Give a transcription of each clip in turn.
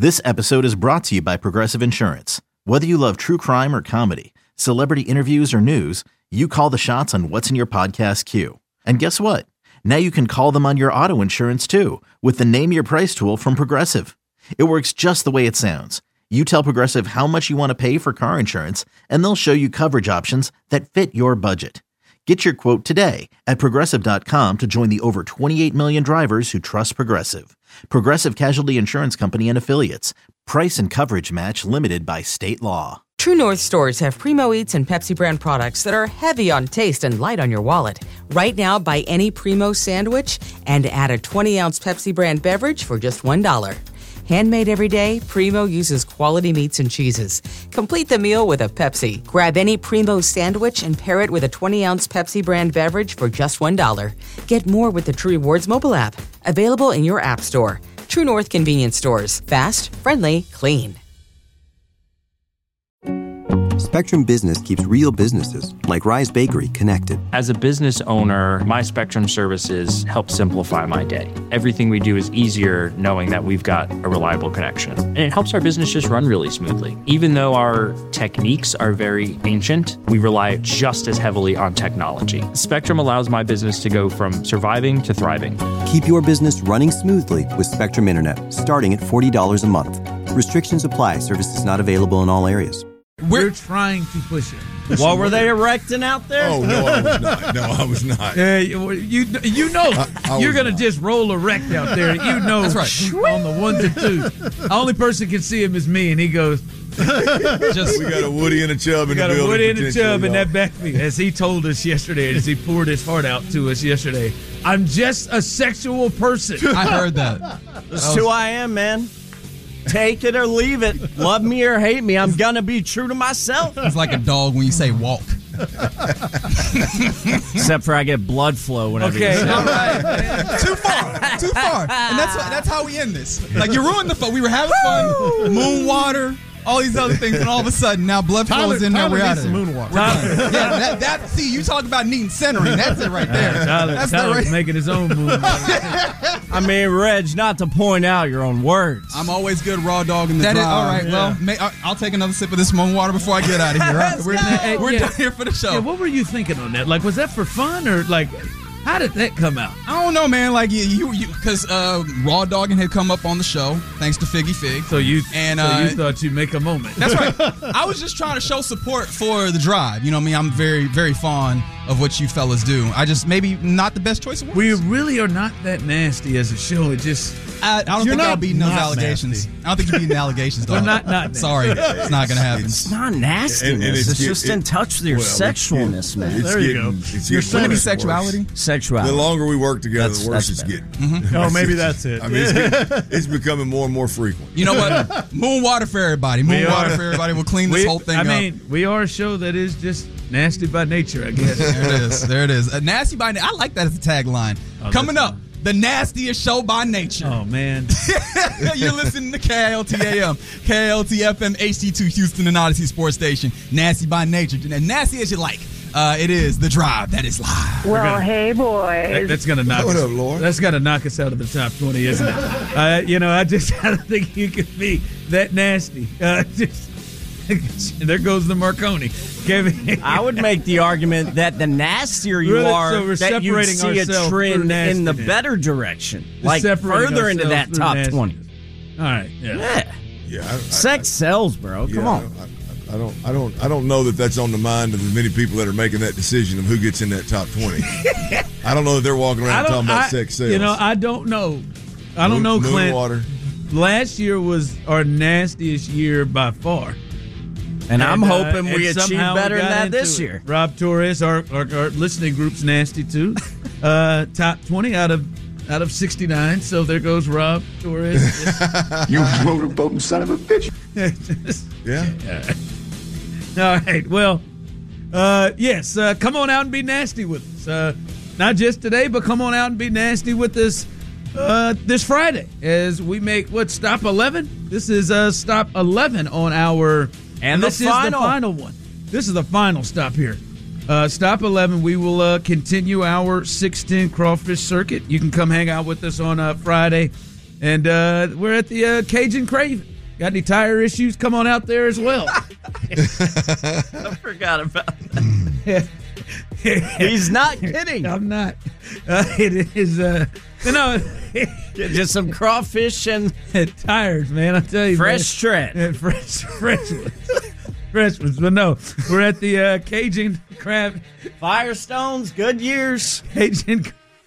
This episode is brought to you by Progressive Insurance. Whether you love true crime or comedy, celebrity interviews or news, you call the shots on what's in your podcast queue. And guess what? Now you can call them on your auto insurance too with the Name Your Price tool from Progressive. It works just the way it sounds. You tell Progressive how much you want to pay for car insurance, and they'll show you coverage options that fit your budget. Get your quote today at Progressive.com to join the over 28 million drivers who trust Progressive. Progressive Casualty Insurance Company and Affiliates. Price and coverage match limited by state law. True North stores have Primo Eats and Pepsi brand products that are heavy on taste and light on your wallet. Right now, buy any Primo sandwich and add a 20-ounce Pepsi brand beverage for just $1. Handmade every day, Primo uses quality meats and cheeses. Complete the meal with a Pepsi. Grab any Primo sandwich and pair it with a 20-ounce Pepsi brand beverage for just $1. Get more with the True Rewards mobile app. Available in your app store. True North convenience stores. Fast, friendly, clean. Spectrum Business keeps real businesses, like Rise Bakery, connected. As a business owner, my Spectrum services help simplify my day. Everything we do is easier knowing that we've got a reliable connection. And it helps our business just run really smoothly. Even though our techniques are very ancient, we rely just as heavily on technology. Spectrum allows my business to go from surviving to thriving. Keep your business running smoothly with Spectrum Internet, starting at $40 a month. Restrictions apply. Services not available in all areas. We're trying to push it. Well, were they erecting out there? Oh, no, I was not. No, I was not. You know, you're going to just roll erect out there. You know, that's right. On the ones and twos. The only person can see him is me, and he goes. We got a Woody and a Chub in the building. We got a Woody and a Chub in that backfield. As he told us yesterday, as he poured his heart out to us yesterday, I'm just a sexual person. I heard that. That's who I am, man. Take it or leave it. Love me or hate me. I'm going to be true to myself. It's like a dog when you say walk. Except for I get blood flow whenever you say all right. Too far. And that's how we end this. Like, you ruined the fun. We were having fun. Moon water. All these other things, and all of a sudden, now blood flow is in there. We're out of there. See, you talk about needing centering. That's it right there. Tyler's making his own move. I mean, Reg, not to point out your own words. I'm always good raw dog in the drive. All right, well, I'll take another sip of this moon water before I get out of here. Right? We're done here for the show. Yeah, what were you thinking on that? Like, was that for fun or like... How did that come out? I don't know, man. Like because Raw Dogging had come up on the show, thanks to Figgy Fig. So you thought you'd make a moment. That's right. I was just trying to show support for the drive. You know what I mean? I'm very, very fond of what you fellas do. I just maybe not the best choice of words. We really are not that nasty as a show. It just I don't think I'll beat those allegations. Nasty. I don't think you're beating the allegations, though. not sorry, it's not going to happen. It's not nastiness. It's just in touch with your sexualness, man. There you go. You're going to be sexuality. Sexuality. The longer we work together, the worse it's getting. Mm-hmm. Oh, maybe that's it. I mean, it's becoming more and more frequent. You know what? Moon water for everybody. Moon water for everybody. We'll clean this whole thing up. I mean, we are a show that is just nasty by nature, I guess. There it is. Nasty by nature. I like that as a tagline. Coming up, the nastiest show by nature. Oh, man. You're listening to KLTAM, KLTFM, HD2 Houston and Odyssey Sports Station. Nasty by nature. Nasty as you like. It is The Drive that is live. Well, hey, boys. That's going to knock us. What up, Lord? That's going to knock us out of the top 20, isn't it? I don't think you could be that nasty. There goes the Marconi. Kevin. I would make the argument that the nastier you are, that you see a trend in the better direction, like further into that top 20. All right. Yeah. Sex sells, bro. Come on. I don't know that that's on the mind of the many people that are making that decision of who gets in that top 20. I don't know that they're walking around talking about sex sales. You know, I don't know. I don't know, Clint. Water. Last year was our nastiest year by far. And I'm hoping we achieve better than that this year. Rob Torres, our listening group's nasty too. Top 20 out of 69. So there goes Rob Torres. You motorboating son of a bitch. Yeah. All right. Well, yes. Come on out and be nasty with us. Not just today, but come on out and be nasty with us this Friday as we make stop 11. This is stop 11 on our. And this is the final one. This is the final stop here. Stop 11. We will continue our 610 crawfish circuit. You can come hang out with us on Friday And we're at the Cajun Craven. Got any tire issues? Come on out there as well. I forgot about that. He's not kidding. I'm not. It is, just some crawfish and tires, man. I tell you, fresh tread. Fresh ones. But no, we're at the Cajun Crab. Firestones, Goodyears. Cajun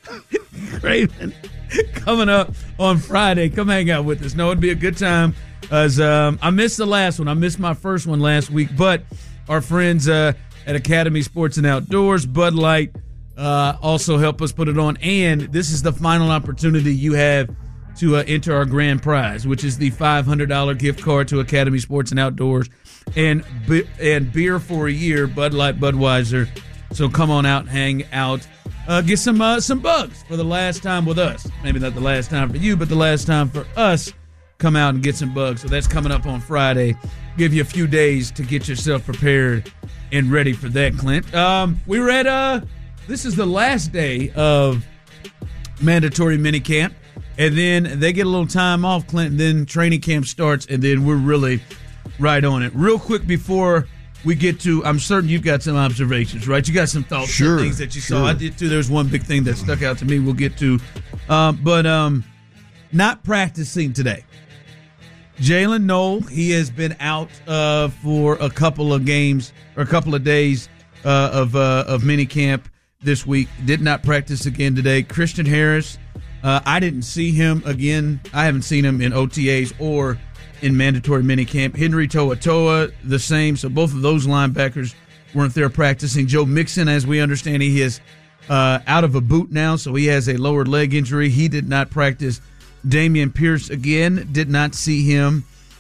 Craven coming up on Friday. Come hang out with us. No, it'd be a good time. As I missed the last one. I missed my first one last week, but our friends at Academy Sports and Outdoors, Bud Light, also help us put it on. And this is the final opportunity you have to enter our grand prize, which is the $500 gift card to Academy Sports and Outdoors and beer for a year, Bud Light, Budweiser. So come on out, hang out, get some bugs for the last time with us. Maybe not the last time for you, but the last time for us. Come out and get some bugs. So that's coming up on Friday. Give you a few days to get yourself prepared and ready for that, Clint. We were at this is the last day of mandatory minicamp, and then they get a little time off, Clint, and then training camp starts, and then we're really right on it. Real quick before we get to, I'm certain you've got some observations, right? You got some thoughts, sure, things that you saw. I did too. There's one big thing that stuck out to me we'll get to. But not practicing today. Jalen Noel, he has been out for a couple of games or a couple of days of minicamp this week. Did not practice again today. Christian Harris, I didn't see him again. I haven't seen him in OTAs or in mandatory minicamp. Henry To'oTo'o, the same. So both of those linebackers weren't there practicing. Joe Mixon, as we understand, he is out of a boot now, so he has a lower leg injury. He did not practice. Damian Pierce, again, did not see him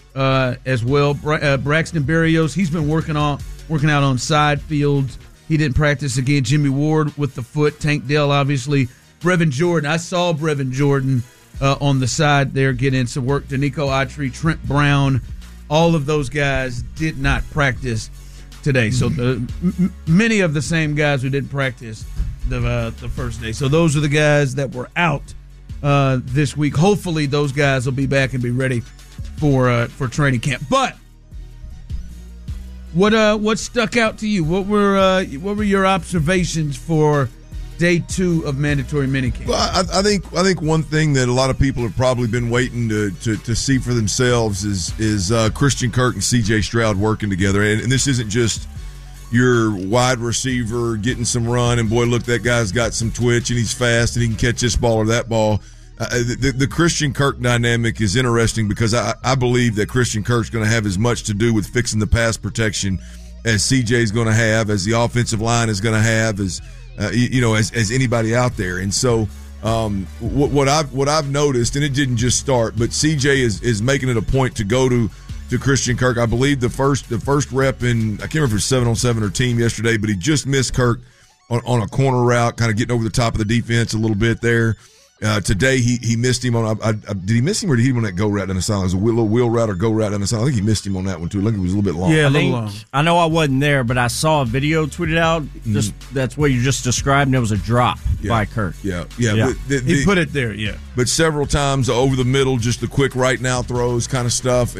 as well. Braxton Berrios, he's been working out on side fields. He didn't practice again. Jimmy Ward with the foot. Tank Dell, obviously. Brevin Jordan, I saw Brevin Jordan on the side there get in some work. Danico Autry, Trent Brown, all of those guys did not practice today. So many of the same guys who didn't practice the first day. So those are the guys that were out this week. Hopefully those guys will be back and be ready for training camp. But what stuck out to you? What were your observations for day 2 of mandatory minicamp? Well, I think one thing that a lot of people have probably been waiting to see for themselves is Christian Kirk and C.J. Stroud working together. And this isn't just your wide receiver getting some run and boy, look, that guy's got some twitch and he's fast and he can catch this ball or that ball. The Christian Kirk dynamic is interesting because I believe that Christian Kirk's going to have as much to do with fixing the pass protection as CJ's going to have, as the offensive line is going to have, as anybody out there. And so what I've noticed, and it didn't just start, but CJ is making it a point to go to Christian Kirk. I believe the first rep in, I can't remember if it was 7-on-7 or team yesterday, but he just missed Kirk on a corner route, kind of getting over the top of the defense a little bit there. Today he missed him on. Did he miss him or did he hit him on that go route down the sideline? It was a little wheel route or go route down the sideline. I think he missed him on that one too. I think it was a little bit long. Yeah, a little long. I know I wasn't there, but I saw a video tweeted out. That's what you just described, and it was a drop by Kirk. Yeah. He put it there. Yeah, but several times over the middle, just the quick right now throws kind of stuff.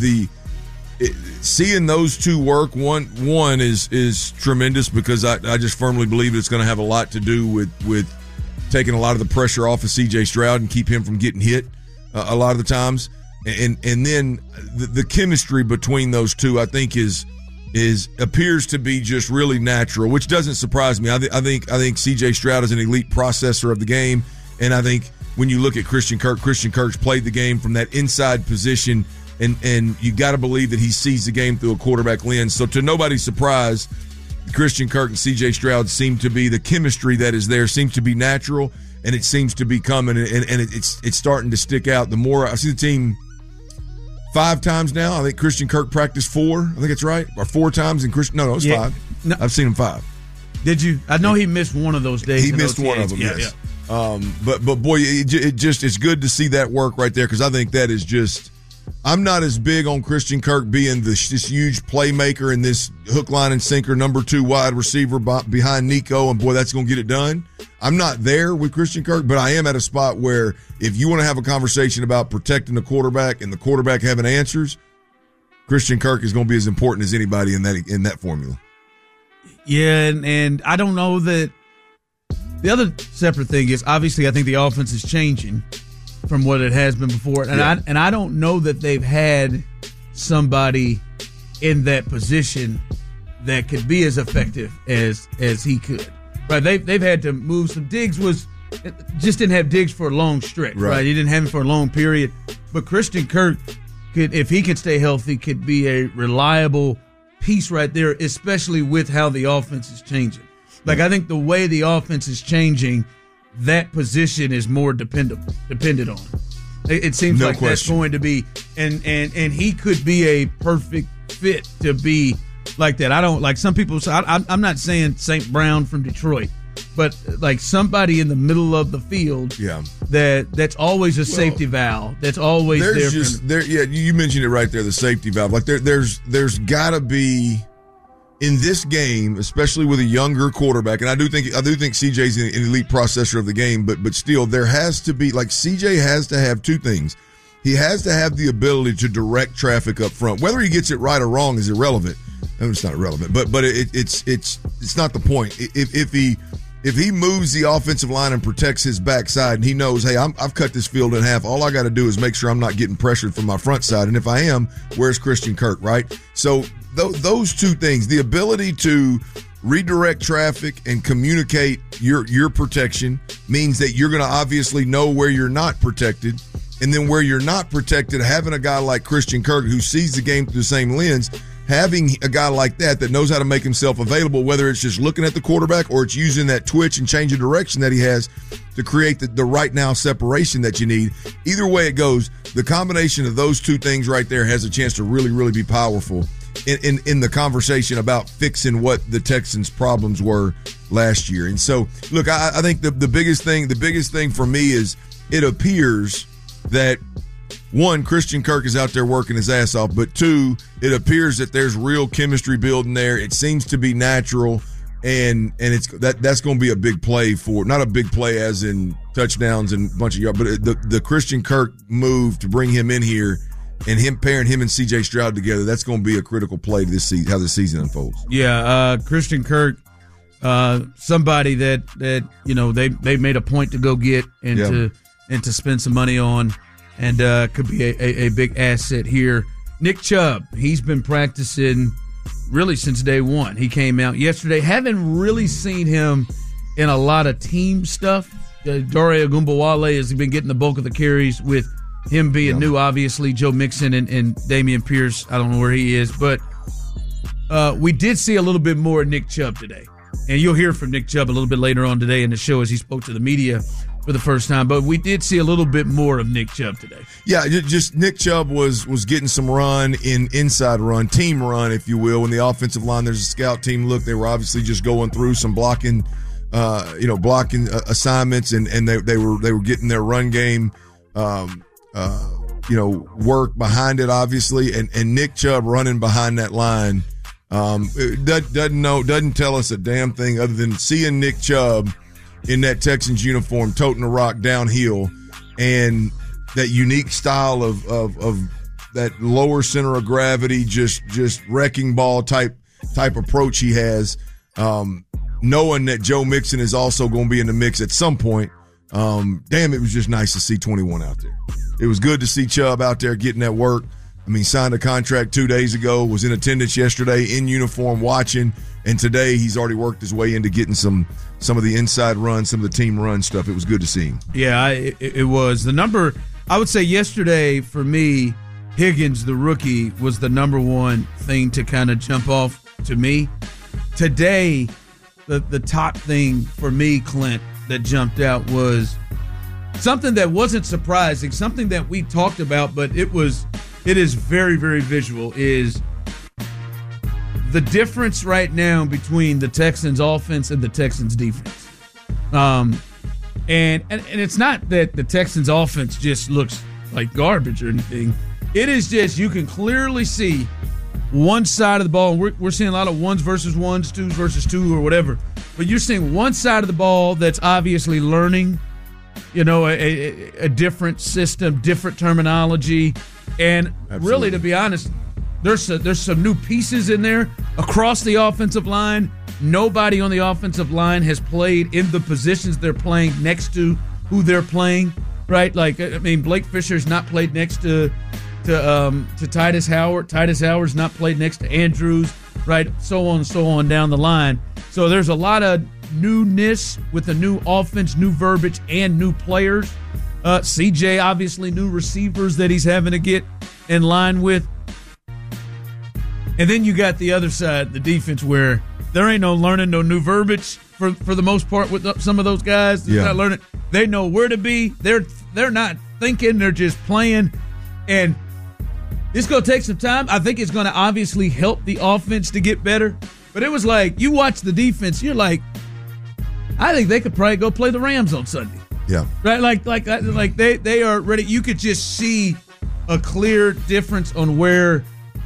Seeing those two work, one is tremendous because I just firmly believe it's going to have a lot to do with taking a lot of the pressure off of C.J. Stroud and keep him from getting hit a lot of the times. And then the chemistry between those two, I think, appears to be just really natural, which doesn't surprise me. I think C.J. Stroud is an elite processor of the game, and I think when you look at Christian Kirk's played the game from that inside position, and you got to believe that he sees the game through a quarterback lens. So to nobody's surprise, Christian Kirk and C.J. Stroud seem to be, the chemistry that is there seems to be natural, and it seems to be coming, and it's starting to stick out. The more I see the team 5 times now, I think Christian Kirk practiced 4. I think it's right, or 4 times. And Christian, no, it's 5. No. I've seen him 5. Did you? I know he missed one of those days. He missed one of them. Yes. Yeah. But boy, it's good to see that work right there because I think that is just I'm not as big on Christian Kirk being this huge playmaker and this hook, line, and sinker number 2 wide receiver behind Nico, and boy, that's going to get it done. I'm not there with Christian Kirk, but I am at a spot where if you want to have a conversation about protecting the quarterback and the quarterback having answers, Christian Kirk is going to be as important as anybody in that formula. Yeah, and I don't know that the other separate thing is obviously I think the offense is changing from what it has been before, and I don't know that they've had somebody in that position that could be as effective as he could. Right? They've had to move some. Diggs just didn't have Diggs for a long stretch. Right? He didn't have him for a long period. But Christian Kirk could, if he could stay healthy, could be a reliable piece right there, especially with how the offense is changing. Like I think the way the offense is changing, that position is more dependent on. It seems like that's going to be, and he could be a perfect fit to be like that. I don't like some people. I'm not saying St. Brown from Detroit, but like somebody in the middle of the field. Yeah, that's always a safety valve. That's always there. Yeah, you mentioned it right there. The safety valve. Like there's got to be. In this game, especially with a younger quarterback, and I do think CJ's an elite processor of the game, but still there has to be, like, CJ has to have 2 things. He has to have the ability to direct traffic up front. Whether he gets it right or wrong is irrelevant. It's not irrelevant, but it's not the point. If he moves the offensive line and protects his backside, and he knows, hey, I've cut this field in half. All I got to do is make sure I'm not getting pressured from my front side. And if I am, where's Christian Kirk, right? So those 2 things, the ability to redirect traffic and communicate your protection means that you're going to obviously know where you're not protected. And then where you're not protected, having a guy like Christian Kirk who sees the game through the same lens, having a guy like that knows how to make himself available, whether it's just looking at the quarterback or it's using that twitch and change of direction that he has to create the right now separation that you need. Either way it goes, the combination of those 2 things right there has a chance to really, really be powerful in the conversation about fixing what the Texans' problems were last year. And so, look, I think the biggest thing for me is it appears that, 1, Christian Kirk is out there working his ass off, but 2, it appears that there's real chemistry building there. It seems to be natural, and that's going to be a big play for, not a big play as in touchdowns and a bunch of yards, but the Christian Kirk move to bring him in here and pairing him and C.J. Stroud together, that's going to be a critical play to this season, how the season unfolds. Yeah, Christian Kirk, somebody that you know they made a point to go get and to spend some money on, and could be a big asset here. Nick Chubb, he's been practicing really since day one. He came out yesterday. Haven't really seen him in a lot of team stuff. Dare Ogunbowale has been getting the bulk of the carries with him being new, obviously. Joe Mixon and Dameon Pierce, I don't know where he is. But we did see a little bit more of Nick Chubb today. And you'll hear from Nick Chubb a little bit later on today in the show as he spoke to the media for the first time. But we did see a little bit more of Nick Chubb today. Yeah, just Nick Chubb was getting some run inside run, team run, if you will. In the offensive line, there's a scout team look. They were obviously just going through some blocking assignments, and they were getting their run game work behind it, obviously, and Nick Chubb running behind that line doesn't tell us a damn thing other than seeing Nick Chubb in that Texans uniform toting the rock downhill, and that unique style of that lower center of gravity, just wrecking ball type approach he has, knowing that Joe Mixon is also going to be in the mix at some point. It was just nice to see 21 out there. It was good to see Chubb out there getting that work. I mean, signed a contract 2 days ago, was in attendance yesterday, in uniform, watching, and today he's already worked his way into getting some of the inside runs, some of the team run stuff. It was good to see him. Yeah, it was. The number, I would say yesterday for me, Higgins, the rookie, was the number one thing to kind of jump off to me. Today, the top thing for me, Clint, that jumped out was something that wasn't surprising, something that we talked about, but it is very, very visual, is the difference right now between the Texans offense and the Texans defense. And it's not that the Texans offense just looks like garbage or anything. It is just, you can clearly see one side of the ball. And we're seeing a lot of ones versus ones, twos versus two, or whatever. But you're seeing one side of the ball that's obviously learning, a different system, different terminology. And really, to be honest, there's some new pieces in there across the offensive line. Nobody on the offensive line has played in the positions they're playing next to who they're playing, right? Like, I mean, Blake Fisher's not played next to Titus Howard. Titus Howard's not played next to Andrews, right? So on and so on down the line. So there's a lot of newness with the new offense, new verbiage, and new players. CJ, obviously, new receivers that he's having to get in line with. And then you got the other side, the defense, where there ain't no learning, no new verbiage for the most part with some of those guys. They're not learning. They know where to be. They're not thinking. They're just playing. And it's going to take some time. I think it's going to obviously help the offense to get better. But it was like, you watch the defense, you're like, I think they could probably go play the Rams on Sunday. Yeah. Right? Like they are ready. You could just see a clear difference on where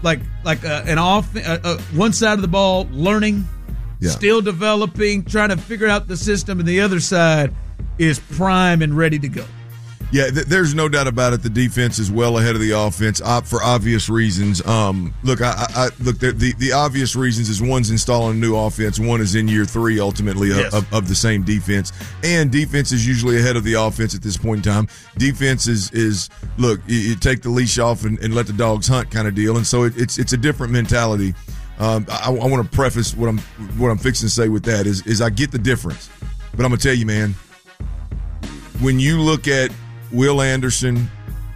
one side of the ball learning, still developing, trying to figure out the system, and the other side is prime and ready to go. Yeah, there's no doubt about it. The defense is well ahead of the offense for obvious reasons. Look, the obvious reasons is one's installing a new offense, one is in year 3 ultimately of the same defense, and defense is usually ahead of the offense at this point in time. Defense is look, you take the leash off and let the dogs hunt kind of deal, and so it's a different mentality. I want to preface what I'm fixing to say with that is I get the difference, but I'm gonna tell you, man, when you look at Will Anderson,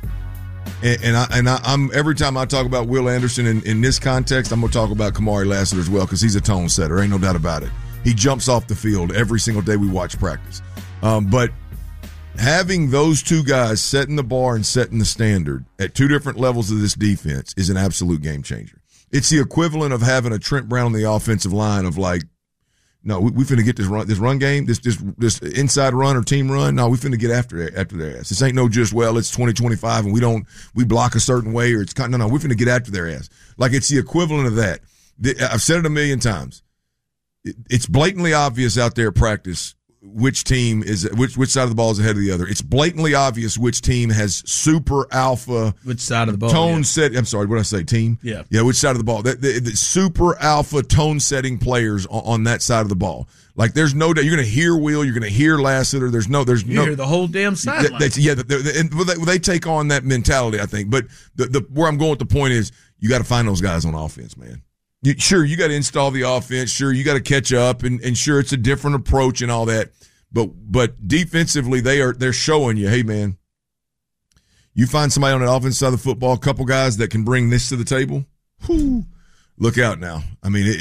and I'm every time I talk about Will Anderson in this context, I'm going to talk about Kamari Lassiter as well, because he's a tone setter. Ain't no doubt about it. He jumps off the field every single day we watch practice. But having those two guys setting the bar and setting the standard at two different levels of this defense is an absolute game changer. It's the equivalent of having a Trent Brown on the offensive line of like, no, we finna get this run game, this inside run or team run. No, we finna get after their ass. This ain't no just, well, it's 2025 and we block a certain way, or it's no, we finna get after their ass. Like, it's the equivalent of that. I've said it a million times. It's blatantly obvious out there at practice which team is which side of the ball is ahead of the other. It's blatantly obvious which team has super alpha which side of the ball tone set. I'm sorry, what did I say? Team? Yeah. Which side of the ball? The super alpha tone setting players on that side of the ball. Like, there's no doubt. You're going to hear Will. You're going to hear Lassiter. You hear the whole damn sideline. They take on that mentality, I think. But where I'm going with the point is, you got to find those guys on offense, man. Sure, you got to install the offense. Sure, you got to catch up, and sure, it's a different approach and all that. But defensively, they're showing you, hey, man, you find somebody on the offensive side of the football, a couple guys that can bring this to the table. Whew, look out now. I mean,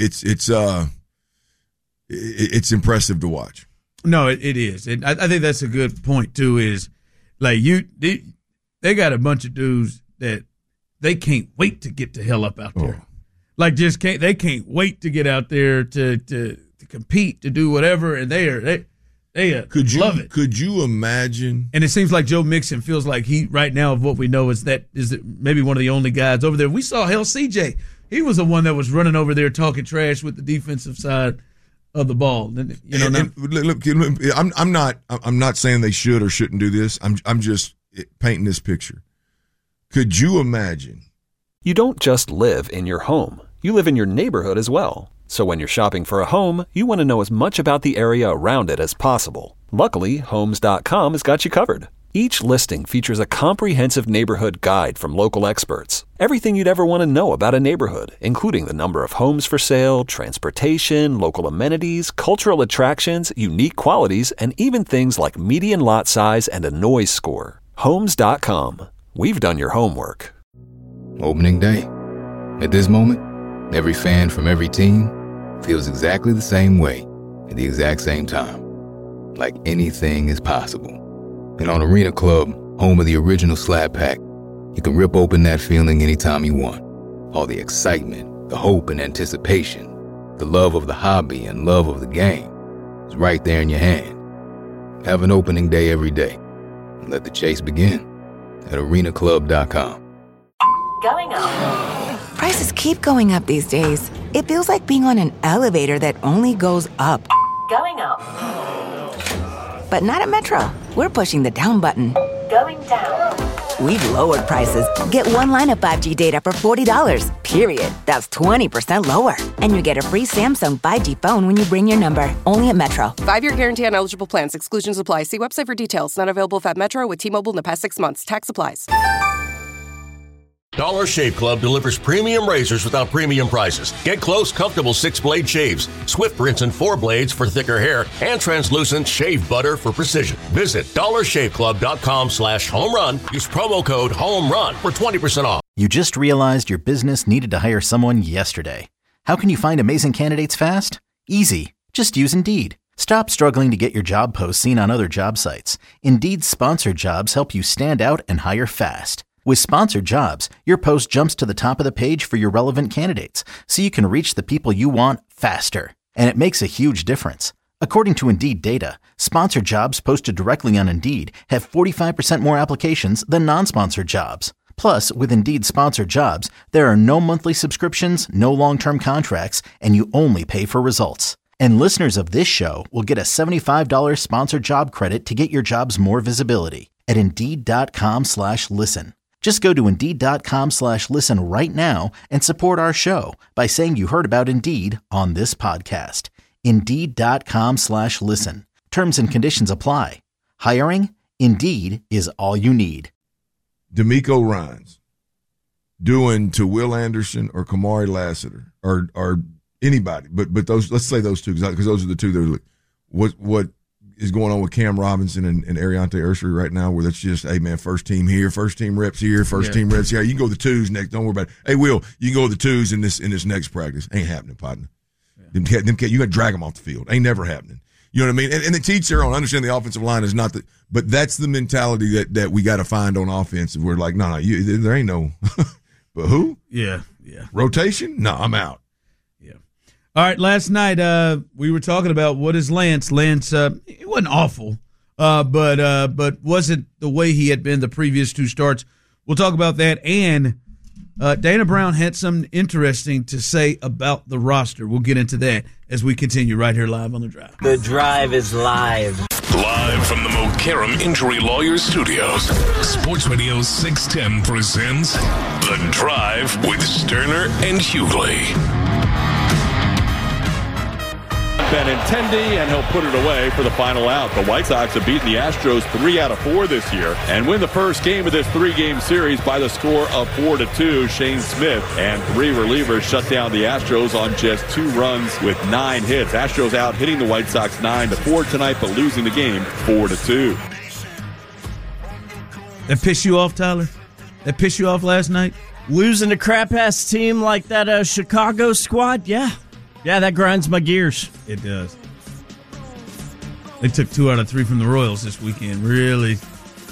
it's impressive to watch. No, it is, and I think that's a good point too. Is like they got a bunch of dudes that they can't wait to get the hell up out there. Like, they can't wait to get out there to compete, to do whatever, and they love it. Could you imagine? And it seems like Joe Mixon feels like he right now, of what we know, is maybe one of the only guys over there. We saw CJ. He was the one that was running over there talking trash with the defensive side of the ball. Look, I'm not saying they should or shouldn't do this. I'm just painting this picture. Could you imagine? You don't just live in your home. You live in your neighborhood as well. So when you're shopping for a home, you want to know as much about the area around it as possible. Luckily, Homes.com has got you covered. Each listing features a comprehensive neighborhood guide from local experts. Everything you'd ever want to know about a neighborhood, including the number of homes for sale, transportation, local amenities, cultural attractions, unique qualities, and even things like median lot size and a noise score. Homes.com. We've done your homework. Opening day. At this moment, every fan from every team feels exactly the same way at the exact same time. Like anything is possible. And on Arena Club, home of the original Slab Pack, you can rip open that feeling anytime you want. All the excitement, the hope and anticipation, the love of the hobby and love of the game is right there in your hand. Have an opening day every day. And let the chase begin at arenaclub.com. Going up. Prices keep going up these days. It feels like being on an elevator that only goes up. Going up. But not at Metro. We're pushing the down button. Going down. We've lowered prices. Get one line of 5G data for $40, period. That's 20% lower. And you get a free Samsung 5G phone when you bring your number. Only at Metro. 5-year guarantee on eligible plans. Exclusions apply. See website for details. Not available at Metro with T-Mobile in the past 6 months. Tax applies. Dollar Shave Club delivers premium razors without premium prices. Get close, comfortable 6-blade shaves, swift rinse and 4 blades for thicker hair, and translucent shave butter for precision. Visit dollarshaveclub.com/homerun. Use promo code HOMERUN for 20% off. You just realized your business needed to hire someone yesterday. How can you find amazing candidates fast? Easy. Just use Indeed. Stop struggling to get your job posts seen on other job sites. Indeed's sponsored jobs help you stand out and hire fast. With sponsored jobs, your post jumps to the top of the page for your relevant candidates, so you can reach the people you want faster. And it makes a huge difference. According to Indeed data, sponsored jobs posted directly on Indeed have 45% more applications than non-sponsored jobs. Plus, with Indeed sponsored jobs, there are no monthly subscriptions, no long-term contracts, and you only pay for results. And listeners of this show will get a $75 sponsored job credit to get your jobs more visibility at Indeed.com/listen. Just go to Indeed.com/listen right now and support our show by saying you heard about Indeed on this podcast. Indeed.com/listen. Terms and conditions apply. Hiring? Indeed is all you need. D'Amico Ryans doing to Will Anderson or Kamari Lassiter or anybody, but those, let's say those two, because those are the two that are, what is going on with Cam Robinson and Ariante Ursery right now, where that's just, hey man, first team here, first team reps here, team reps here. You can go the twos next. Don't worry about it. Hey Will, you can go the twos in this next practice. Ain't happening, partner. You got to drag them off the field. Ain't never happening. You know what I mean? And they teach their own. I understand the offensive line is not but that's the mentality that we got to find on offense. We're like, no, there ain't no. But who? Yeah. Rotation? No, I'm out. All right, last night we were talking about what is Lance. Lance, it wasn't awful, but wasn't the way he had been the previous two starts. We'll talk about that. And Dana Brown had something interesting to say about the roster. We'll get into that as we continue right here live on The Drive. The Drive is live. Live from the Mokaram Injury Lawyers Studios, Sports Radio 610 presents The Drive with Sterner and Hughley. Benintendi, and he'll put it away for the final out. The White Sox have beaten the Astros 3 out of 4 this year and win the first game of this 3-game series by the score of 4-2. Shane Smith and 3 relievers shut down the Astros on just 2 runs with 9 hits. Astros out hitting the White Sox 9-4 tonight, but losing the game 4-2. That pissed you off, Tyler? That pissed you off last night? Losing a crap-ass team like that Chicago squad? Yeah. Yeah, that grinds my gears. It does. They took 2 out of 3 from the Royals this weekend. Really does.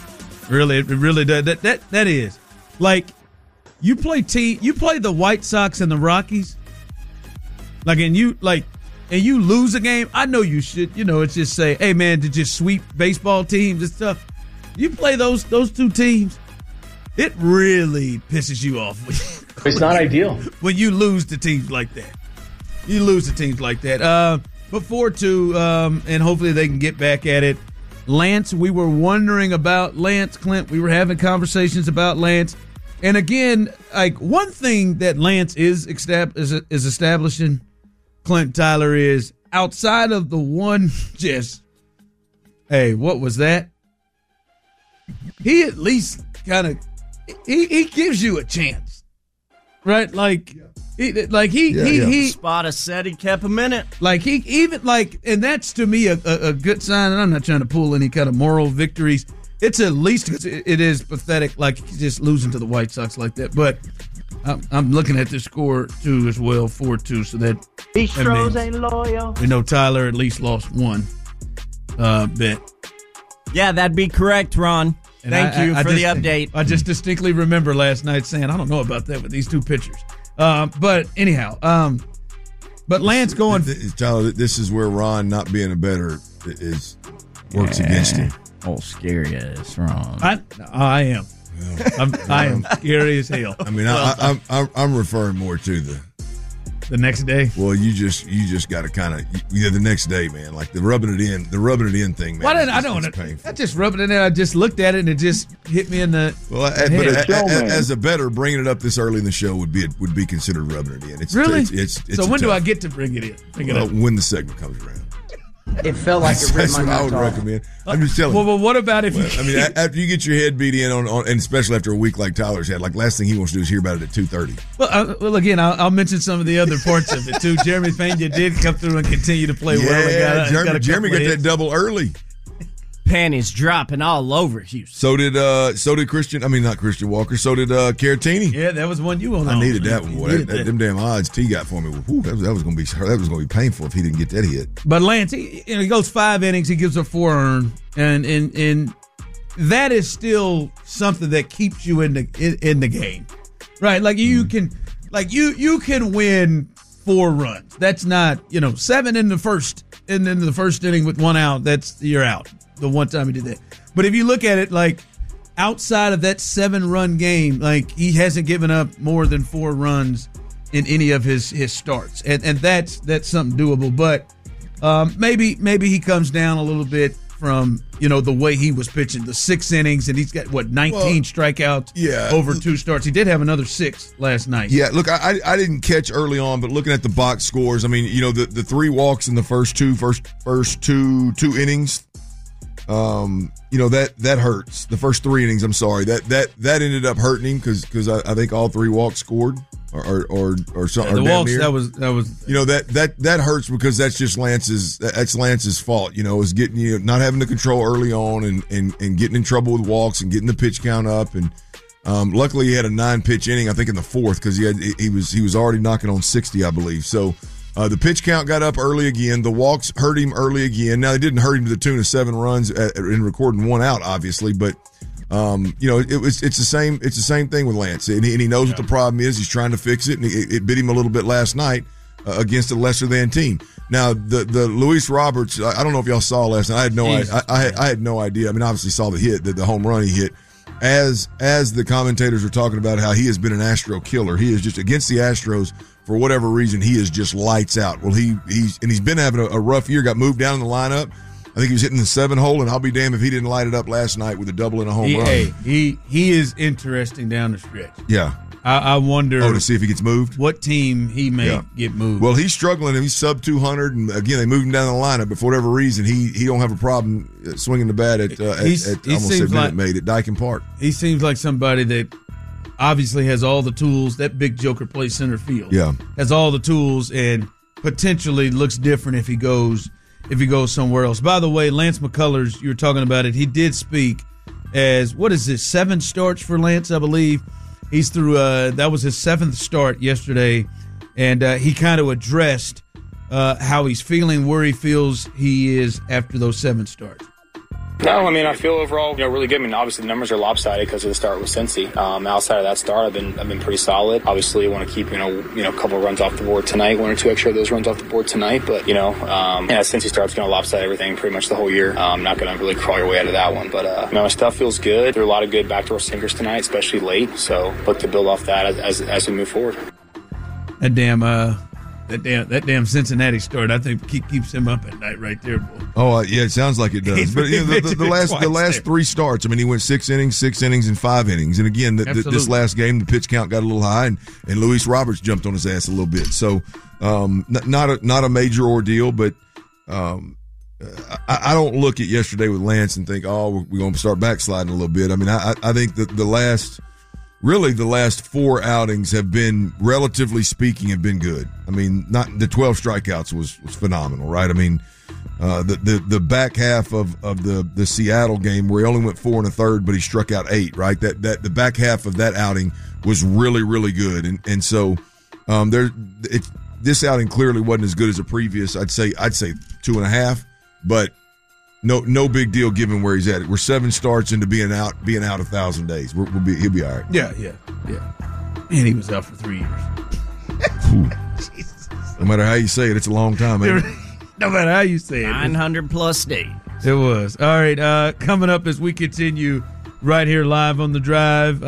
That is like you play the White Sox and the Rockies, and you lose a game. I know you should. It's just say, hey man, to just sweep baseball teams and stuff. You play those 2 teams, it really pisses you off. It's not ideal when you lose to teams like that. You lose to teams like that. But 4-2, and hopefully they can get back at it. Lance, we were wondering about Lance, Clint. We were having conversations about Lance. And again, one thing that Lance is establishing, Clint, Tyler, is outside of the one hey, what was that? He at least kind of, he gives you a chance, right? He Spada said he kept a minute. And that's to me a good sign. And I'm not trying to pull any kind of moral victories. It's at least it is pathetic, just losing to the White Sox like that. But I'm looking at the score too as well, 4-2. So that Astros ain't loyal. We know Tyler at least lost 1 bet. Yeah, that'd be correct, Ron. And Thank you for the update. I just distinctly remember last night saying, I don't know about that with these 2 pitchers. But anyhow, but Lance going. Tyler, this is where Ron not being a better works against him. Oh, scary ass Ron. I am. I am scary as hell. I mean, I'm referring more to the next day. Well, you just got to kind of the next day, man. Like the rubbing it in thing, man. Why didn't I don't want to? I just rubbed it in. I just looked at it and it just hit me in the. Well, but as a bettor, bringing it up this early in the show would be considered rubbing it in. It's really. It's so when do I get to bring it in? When the segment comes around. It felt like it ripped my nuts off. That's what I would recommend. I'm just telling you. Well, what about if I mean, after you get your head beat in on, and especially after a week like Tyler's had, like last thing he wants to do is hear about it at 2:30. Well, again, I'll mention some of the other parts of it too. Jeremy Pena did come through and continue to play well. Jeremy got that double early. Panties dropping all over Houston. So did Christian. I mean, not Christian Walker. So did Caratini. Yeah, that was one you won. I needed that one. Boy, them damn odds T got for me. Whew, that was going to be painful if he didn't get that hit. But Lance, he goes 5 innings. He gives a 4 earned, and that is still something that keeps you in the game, right? Like you can win 4 runs. That's not 7 in the first, and then the first inning with 1 out. You're out. The one time he did that. But if you look at it, like outside of that 7-run game, like he hasn't given up more than 4 runs in any of his starts, and that's something doable. But maybe he comes down a little bit from the way he was pitching the 6 innings, and he's got 19 strikeouts over 2 starts. He did have another 6 last night. Yeah, look, I didn't catch early on, but looking at the box scores, I mean, the 3 walks in the first two innings. That hurts. The first 3 innings, I'm sorry, that ended up hurting him because I think all 3 walks scored or something. The walks near. that was that hurts because that's just Lance's fault. Is getting not having the control early on and getting in trouble with walks and getting the pitch count up and luckily he had a 9-pitch inning I think in the 4th because he was already knocking on 60 I believe so. The pitch count got up early again. The walks hurt him early again. Now, they didn't hurt him to the tune of 7 runs in recording 1 out, obviously, but it's the same thing with Lance, and he knows what the problem is. He's trying to fix it, and it bit him a little bit last night against a lesser than team. Now, the Luis Roberts, I don't know if y'all saw last night. I had no idea. I mean, obviously saw the hit, the home run he hit. As the commentators were talking about how he has been an Astro killer. He is just against the Astros. For whatever reason, he is just lights out. Well, he's been having a rough year. Got moved down in the lineup. I think he was hitting the 7 hole, and I'll be damned if he didn't light it up last night with a double and a home run. He is interesting down the stretch. Yeah, I wonder. To see if he gets moved. What team he may get moved? Well, he's struggling. He's sub 200, and again they moved him down the lineup. But for whatever reason, he don't have a problem swinging the bat at Minute Maid at Dyken Park. He seems like somebody that obviously has all the tools. That big joker plays center field. Yeah, has all the tools and potentially looks different if he goes somewhere else. By the way, Lance McCullers, you were talking about it. He did speak as 7 starts for Lance, I believe. He's through. That was his 7th start yesterday, and he kind of addressed how he's feeling, where he feels he is after those 7 starts. No, I mean, I feel overall, really good. I mean, obviously the numbers are lopsided because of the start with Cincy. Outside of that start, I've been pretty solid. Obviously, I want to keep, a couple runs off the board tonight, 1 or 2 extra of those runs off the board tonight. But, Cincy start's going to lopside everything pretty much the whole year. I'm not going to really crawl your way out of that one. But, my stuff feels good. There are a lot of good backdoor sinkers tonight, especially late. So look to build off that as we move forward. That damn Cincinnati start, I think, keeps him up at night right there, boy. Oh, yeah, it sounds like it does. But the last 3 starts, I mean, he went 6 innings, and 5 innings. And again, this last game, the pitch count got a little high, and Luis Roberts jumped on his ass a little bit. So, not a major ordeal, but I don't look at yesterday with Lance and think, we're going to start backsliding a little bit. I mean, I think that the last 4 outings have been, relatively speaking, have been good. I mean, not the 12 strikeouts was phenomenal, right? I mean, the back half of the Seattle game where he only went 4 1/3, but he struck out 8, right? That the back half of that outing was really, really good, and so this outing clearly wasn't as good as the previous. I'd say 2.5, but. No big deal given where he's at. We're 7 starts into being out 1,000 days. He'll be all right. Yeah. And he was out for 3 years. No matter how you say it, it's a long time, man. No matter how you say it. 900 plus days. It was. All right, coming up as we continue right here live on the drive.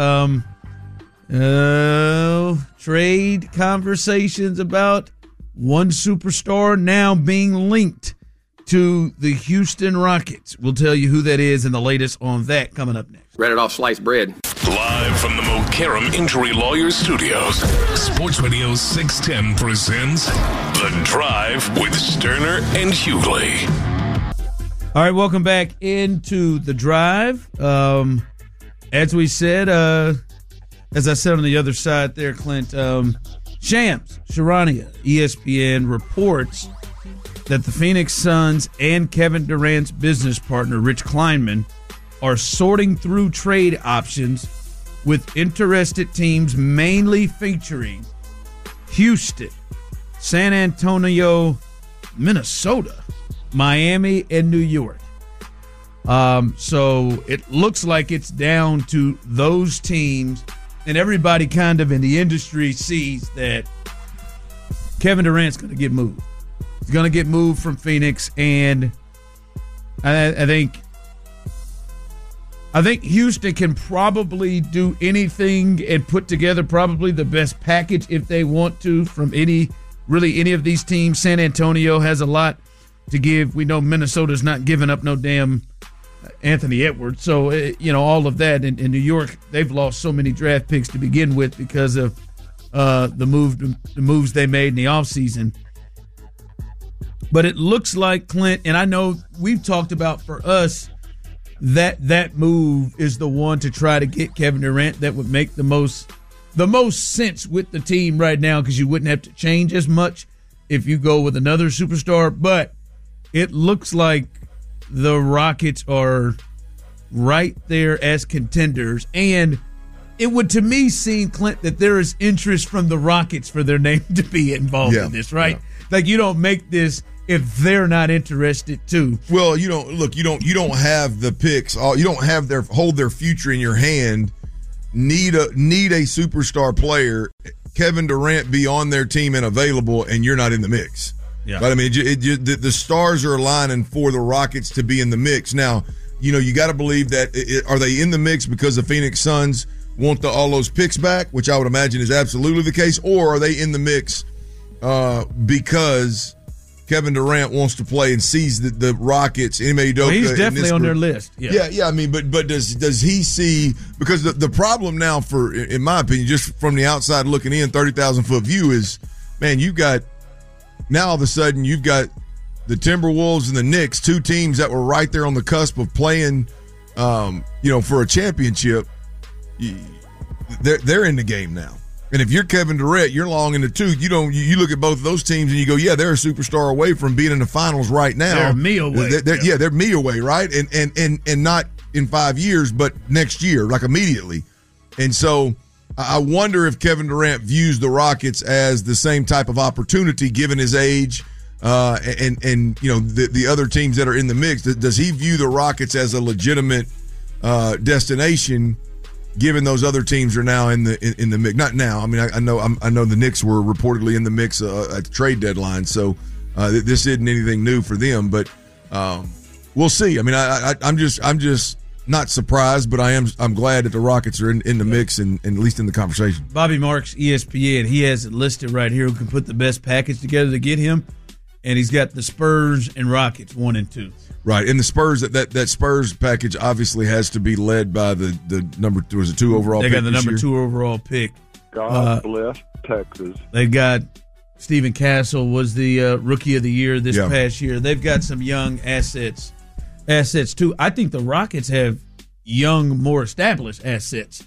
Trade conversations about one superstar now being linked to the Houston Rockets. We'll tell you who that is and the latest on that coming up next. Read it off sliced bread. Live from the McCarran Injury Lawyers Studios, Sports Radio 610 presents The Drive with Sterner and Hughley. All right, welcome back into The Drive. As we said, as I said on the other side there, Clint, Shams Charania, ESPN, reports that the Phoenix Suns and Kevin Durant's business partner, Rich Kleinman, are sorting through trade options with interested teams mainly featuring Houston, San Antonio, Minnesota, Miami, and New York. So it looks like it's down to those teams, and everybody kind of in the industry sees that Kevin Durant's going to get moved. He's going to get moved from Phoenix, and I think Houston can probably do anything and put together probably the best package if they want to from any of these teams. San Antonio has a lot to give. We know Minnesota's not giving up no damn Anthony Edwards. So, all of that. In New York, they've lost so many draft picks to begin with because of the moves they made in the offseason. But it looks like, Clint, and I know we've talked about for us that move is the one to try to get Kevin Durant that would make the most sense with the team right now, because you wouldn't have to change as much if you go with another superstar. But it looks like the Rockets are right there as contenders, and it would, to me, seem, Clint, that there is interest from the Rockets for their name to be involved in this, right? Yeah. Like, you don't make this if they're not interested too. Well, you don't have the picks. You don't have hold their future in your hand. Need a superstar player. Kevin Durant be on their team and available, and you're not in the mix. Yeah. But I mean, the stars are aligning for the Rockets to be in the mix. Now, you got to believe that. Are they in the mix because the Phoenix Suns want all those picks back, which I would imagine is absolutely the case, or are they in the mix because Kevin Durant wants to play and sees the Rockets, Ime Udoka. Well, he's definitely on their list. Yeah. I mean, but does he see, because the problem now, in my opinion, just from the outside looking in, 30,000-foot view is, man, now all of a sudden you've got the Timberwolves and the Knicks, two teams that were right there on the cusp of playing, for a championship. They're in the game now. And if you're Kevin Durant, you're long in the tooth. You look at both of those teams and you go, yeah, they're a superstar away from being in the finals right now. They're me away. They're me away, right? And not in 5 years, but next year, like immediately. And so I wonder if Kevin Durant views the Rockets as the same type of opportunity given his age, and the other teams that are in the mix. Does he view the Rockets as a legitimate destination? Given those other teams are now in the mix, not now. I mean, I know the Knicks were reportedly in the mix at the trade deadline, so this isn't anything new for them. But we'll see. I mean, I'm just not surprised, but I'm glad that the Rockets are in the mix and at least in the conversation. Bobby Marks, ESPN, he has it listed right here who can put the best package together to get him, and he's got the Spurs and Rockets 1 and 2. Right, and the Spurs, that Spurs package obviously has to be led by the number 2 overall pick. They got the number 2 overall pick. God bless Texas. They got Stephen Castle was the Rookie of the Year this past year. They've got some young assets too. I think the Rockets have young, more established assets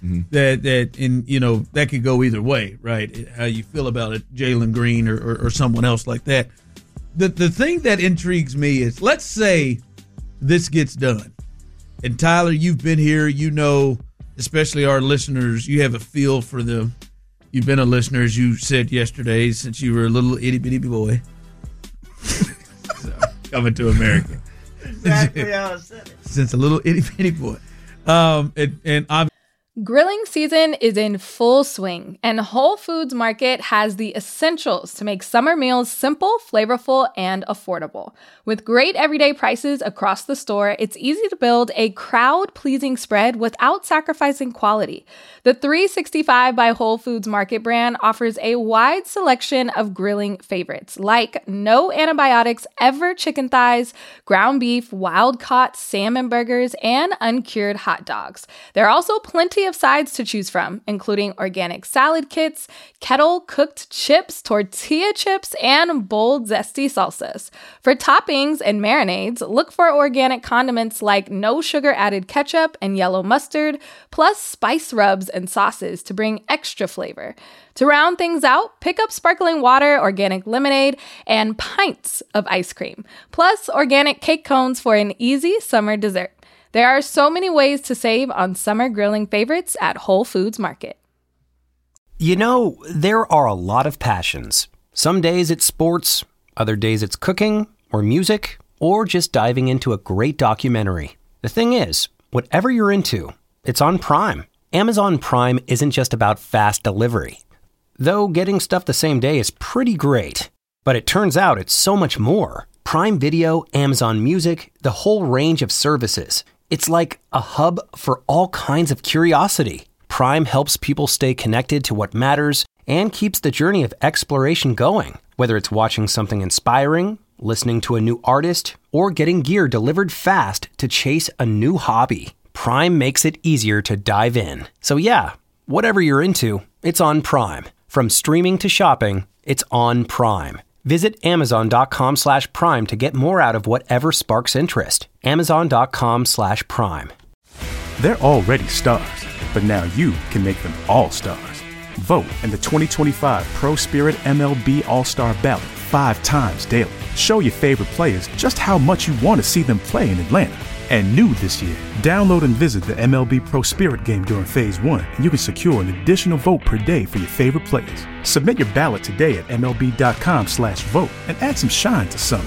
that could go either way, right? How you feel about it, Jalen Green or someone else like that. The thing that intrigues me is, let's say this gets done. And Tyler, you've been here, especially our listeners, you have a feel for them. You've been a listener, as you said yesterday, since you were a little itty-bitty boy. Coming to America. Exactly how I said it. Since a little itty-bitty boy. Grilling season is in full swing, and Whole Foods Market has the essentials to make summer meals simple, flavorful, and affordable. With great everyday prices across the store, it's easy to build a crowd-pleasing spread without sacrificing quality. The 365 by Whole Foods Market brand offers a wide selection of grilling favorites, like no antibiotics ever chicken thighs, ground beef, wild-caught salmon burgers, and uncured hot dogs. There are also plenty of sides to choose from, including organic salad kits, kettle-cooked chips, tortilla chips, and bold, zesty salsas. For toppings and marinades, look for organic condiments like no-sugar-added ketchup and yellow mustard, plus spice rubs and sauces to bring extra flavor. To round things out, pick up sparkling water, organic lemonade, and pints of ice cream, plus organic cake cones for an easy summer dessert. There are so many ways to save on summer grilling favorites at Whole Foods Market. You know, there are a lot of passions. Some days it's sports, other days it's cooking, or music, or just diving into a great documentary. The thing is, whatever you're into, it's on Prime. Amazon Prime isn't just about fast delivery. Though getting stuff the same day is pretty great. But it turns out it's so much more. Prime Video, Amazon Music, the whole range of services. It's like a hub for all kinds of curiosity. Prime helps people stay connected to what matters and keeps the journey of exploration going. Whether it's watching something inspiring, listening to a new artist, or getting gear delivered fast to chase a new hobby, Prime makes it easier to dive in. So yeah, whatever you're into, it's on Prime. From streaming to shopping, it's on Prime. Visit Amazon.com/Prime to get more out of whatever sparks interest. Amazon.com/Prime. They're already stars, but now you can make them all stars. Vote in the 2025 Pro Spirit MLB All-Star Ballot 5 times daily. Show your favorite players just how much you want to see them play in Atlanta. And new this year, download and visit the MLB Pro Spirit game during Phase 1, and you can secure an additional vote per day for your favorite players. Submit your ballot today at MLB.com/vote and add some shine to summer.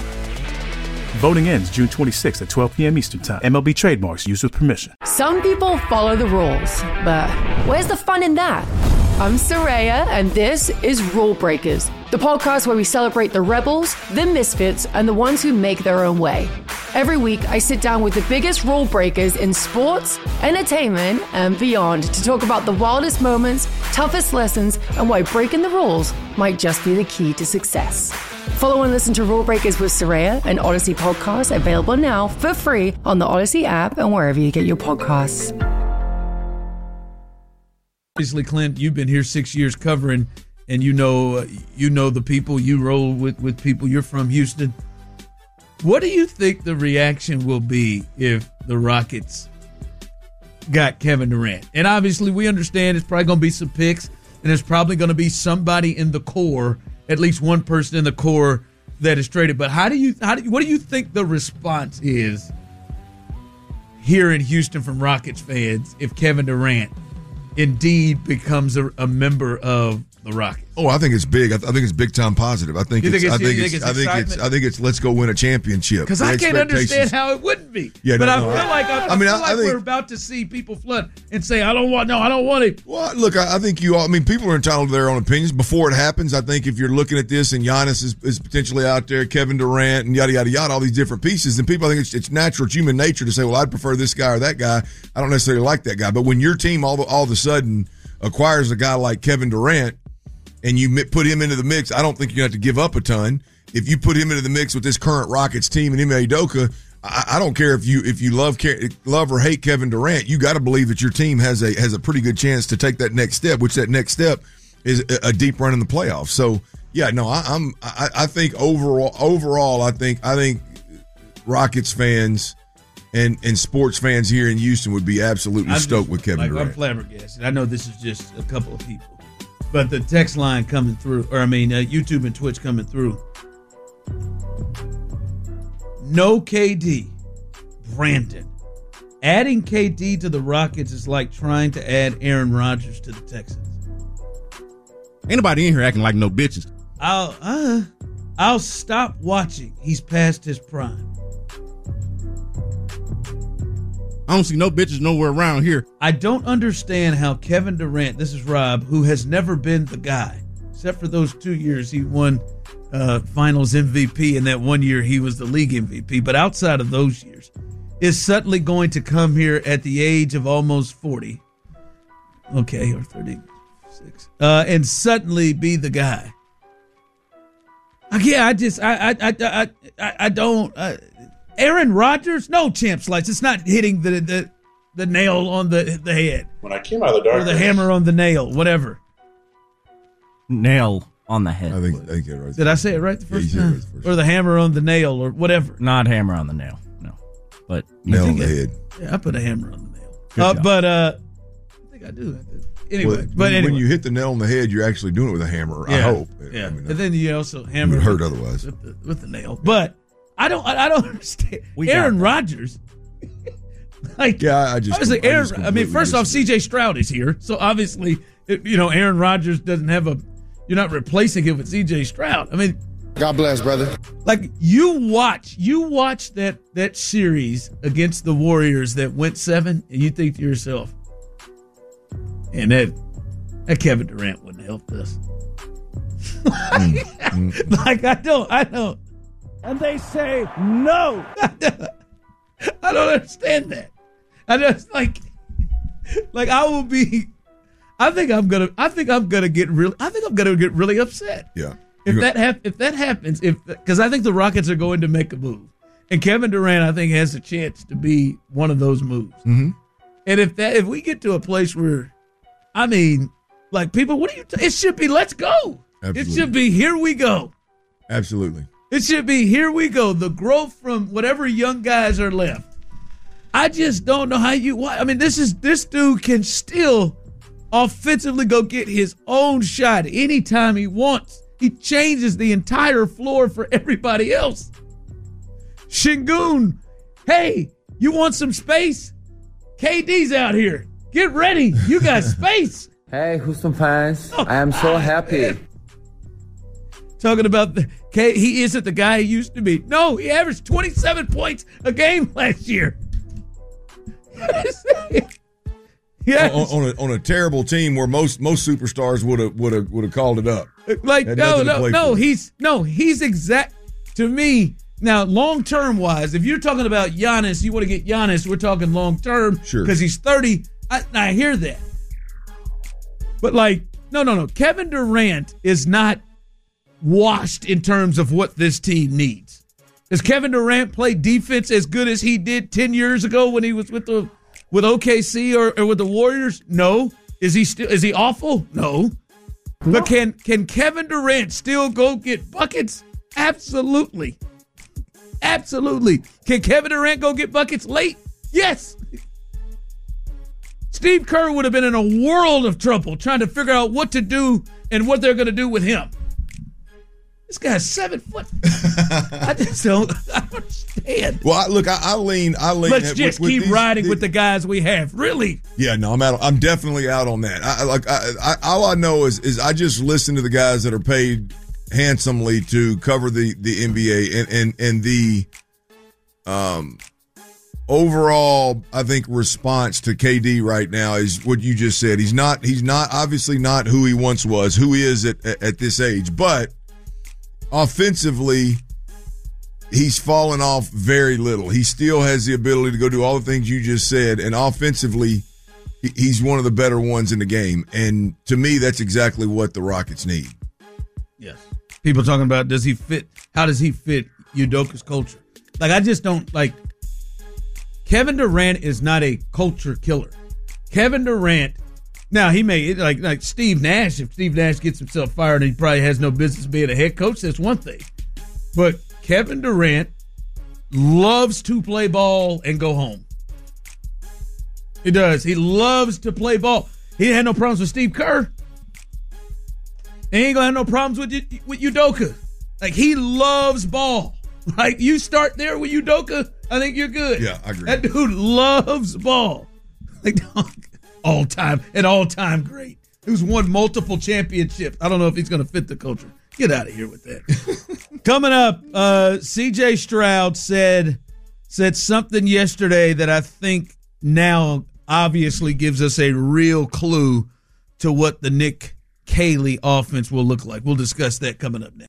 Voting ends June 26th at 12 p.m. Eastern Time. MLB trademarks used with permission. Some people follow the rules, but where's the fun in that? I'm Soraya, and this is Rule Breakers, the podcast where we celebrate the rebels, the misfits, and the ones who make their own way. Every week, I sit down with the biggest rule breakers in sports, entertainment, and beyond to talk about the wildest moments, toughest lessons, and why breaking the rules might just be the key to success. Follow and listen to Rule Breakers with Soraya, an Odyssey podcast available now for free on the Odyssey app and wherever you get your podcasts. Obviously, Clint, you've been here 6 years covering, and you know the people. You roll with people. You're from Houston. What do you think the reaction will be if the Rockets got Kevin Durant? And obviously, we understand it's probably going to be some picks, and there's probably going to be somebody in the core, at least one person in the core that is traded. But what do you think the response is here in Houston from Rockets fans if Kevin Durant indeed becomes a member of the Rockets? Oh, I think it's big. I think it's big time positive. I think it's let's go win a championship. Because I can't understand how it wouldn't be. Yeah, but I feel like we're about to see people flood and say, I don't want it. Well, look, I think people are entitled to their own opinions. Before it happens, I think if you're looking at this and Giannis is potentially out there, Kevin Durant and yada, yada, yada, all these different pieces, then people, I think it's natural, it's human nature to say, well, I'd prefer this guy or that guy. I don't necessarily like that guy. But when your team all of a sudden acquires a guy like Kevin Durant, and you put him into the mix, I don't think you're going to have to give up a ton. If you put him into the mix with this current Rockets team and Ime Udoka, I don't care if you love or hate Kevin Durant, you got to believe that your team has a pretty good chance to take that next step, which that next step is a deep run in the playoffs. So yeah, no, I think overall, I think Rockets fans and sports fans here in Houston would be absolutely stoked with Kevin Durant. I'm flabbergasted. I know this is just a couple of people. But the text line coming through, YouTube and Twitch coming through. No KD. Brandon. Adding KD to the Rockets is like trying to add Aaron Rodgers to the Texans. Ain't nobody in here acting like no bitches. I'll stop watching. He's past his prime. I don't see no bitches nowhere around here. I don't understand how Kevin Durant, this is Rob, who has never been the guy, except for those 2 years he won finals MVP, and that 1 year he was the league MVP. But outside of those years, is suddenly going to come here at the age of almost 40. Okay, or 36. And suddenly be the guy. Yeah, I don't. Aaron Rodgers, no champ slice. It's not hitting the nail on the head. When I came out of the darkness, or the hammer on the nail, whatever. Nail on the head. I think you're right. Did I say it right the first time? Or the hammer on the nail, or whatever. Not hammer on the nail. No, but nail on the head. Yeah, I put a hammer on the nail. But I think I do. Anyway, when you hit the nail on the head, you're actually doing it with a hammer. Yeah, I hope. Yeah, and then you also hammer. It would hurt otherwise with the nail. But I don't understand. Aaron Rodgers. I first off, C.J. Stroud is here, so obviously, Aaron Rodgers doesn't have you're not replacing him with C.J. Stroud. I mean, God bless, brother. Like you watch that series against the Warriors that went 7, and you think to yourself, and that Kevin Durant wouldn't help us. Like I don't. And they say no. I don't understand that. I just like I will be. I think I'm gonna get really upset. Yeah. If that happens, because I think the Rockets are going to make a move, and Kevin Durant I think has a chance to be one of those moves. Mm-hmm. And if we get to a place where, I mean, like people, what do you? It should be let's go. Absolutely. It should be here we go. Absolutely. It should be here we go. The growth from whatever young guys are left. I just don't know how this dude can still offensively go get his own shot anytime he wants. He changes the entire floor for everybody else. Şengün, hey, you want some space? KD's out here. Get ready. You got space. Hey, Houston fans. I am so happy. Man. Talking about he isn't the guy he used to be. No, he averaged 27 points a game last year. Yes. On a terrible team where most superstars would have called it up. Like he's exact to me. Now, long term wise, if you're talking about Giannis, you want to get Giannis. We're talking long term, sure, because he's 30. I hear that, but no. Kevin Durant is not washed in terms of what this team needs. Does Kevin Durant play defense as good as he did 10 years ago when he was with OKC or with the Warriors? No. Is he awful? No. But can Kevin Durant still go get buckets? Absolutely. Absolutely. Can Kevin Durant go get buckets late? Yes. Steve Kerr would have been in a world of trouble trying to figure out what to do and what they're going to do with him. This guy's 7 foot. I just don't understand. Well, I lean. Let's just keep riding with the guys we have. Really? Yeah, no, I'm definitely out on that. All I know is I just listen to the guys that are paid handsomely to cover the NBA and the overall, I think, response to KD right now is what you just said. He's not obviously not who he once was, who he is at this age, but offensively, he's fallen off very little. He still has the ability to go do all the things you just said, and offensively, he's one of the better ones in the game. And to me, that's exactly what the Rockets need. Yes. People talking about how does he fit Udoka's culture? Like, I just don't Kevin Durant is not a culture killer. Kevin Durant, now he may like Steve Nash. If Steve Nash gets himself fired, he probably has no business being a head coach. That's one thing. But Kevin Durant loves to play ball and go home. He does. He loves to play ball. He had no problems with Steve Kerr. And he ain't gonna have no problems with Udoka. Like, he loves ball. Like, you start there with Udoka, I think you're good. Yeah, I agree. That dude loves ball. Like, all-time great. Who's won multiple championships. I don't know if he's going to fit the culture. Get out of here with that. Coming up, C.J. Stroud said something yesterday that I think now obviously gives us a real clue to what the Nick Caley offense will look like. We'll discuss that coming up next.